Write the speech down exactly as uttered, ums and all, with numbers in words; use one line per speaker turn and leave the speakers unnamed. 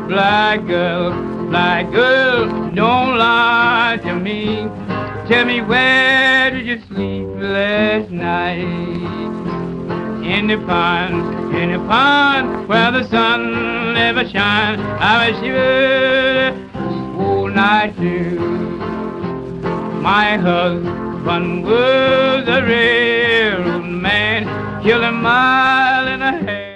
Black girl, black girl, don't lie to me. Tell me, where did you sleep last night? In the pond, in the pond, where the sun never shines. I was shivered all night through. My husband was a railroad man, killed a mile and a half.